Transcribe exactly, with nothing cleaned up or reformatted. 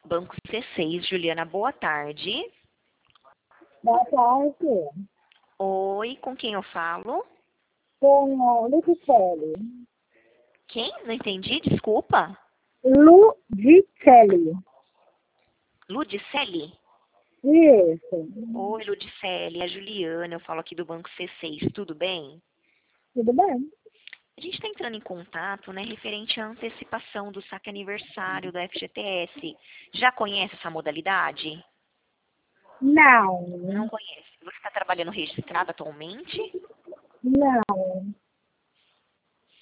Banco C seis, Juliana, boa tarde. Boa tarde. Oi, com quem eu falo? Com o Ludicelli. Quem? Não entendi, desculpa. Ludicelli. Ludicelli? Isso. Oi, Ludicelli, é a Juliana, eu falo aqui do Banco C seis, tudo bem? Tudo bem? A gente está entrando em contato, né, referente à antecipação do saque aniversário da F G T S. Já conhece essa modalidade? Não Não. conhece. Você está trabalhando registrado atualmente? Não.